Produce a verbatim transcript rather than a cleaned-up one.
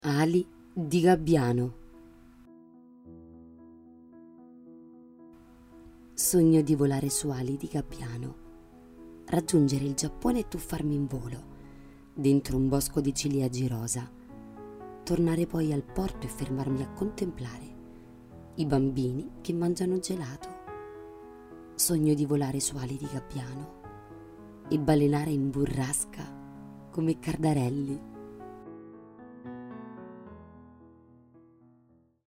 Ali di gabbiano. Sogno di volare su ali di gabbiano, raggiungere il Giappone e tuffarmi in volo, dentro un bosco di ciliegi rosa, tornare poi al porto e fermarmi a contemplare i bambini che mangiano gelato. Sogno di volare su ali di gabbiano e balenare in burrasca come Cardarelli.